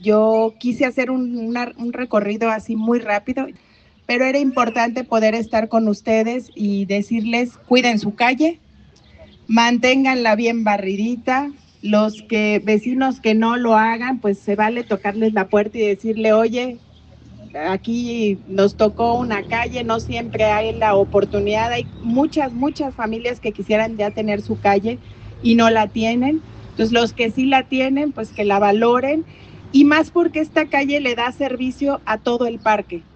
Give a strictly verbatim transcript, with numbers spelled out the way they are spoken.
Yo quise hacer un, una, un recorrido así muy rápido, pero era importante poder estar con ustedes y decirles, cuiden su calle, manténganla bien barridita. Los que vecinos que no lo hagan, pues se vale tocarles la puerta y decirle, oye, aquí nos tocó una calle, no siempre hay la oportunidad, hay muchas, muchas familias que quisieran ya tener su calle y no la tienen. Entonces los que sí la tienen, pues que la valoren, y más porque esta calle le da servicio a todo el parque.